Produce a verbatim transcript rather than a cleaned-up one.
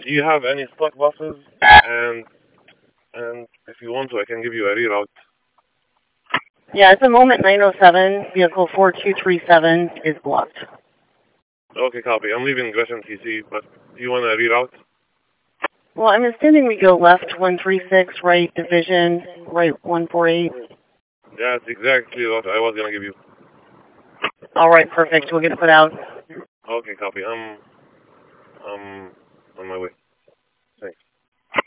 do you have any stock buses? And and if you want to, I can give you a reroute. Yeah, at the moment, nine oh seven, vehicle four two three seven is blocked. Okay, copy. I'm leaving Gresham T C, but do you want a reroute? Well, I'm assuming we go left one three six, right division, right one four eight. Yeah, that's exactly what I was going to give you. All right, perfect. We'll get it put out. Okay, copy. I'm, I'm on my way.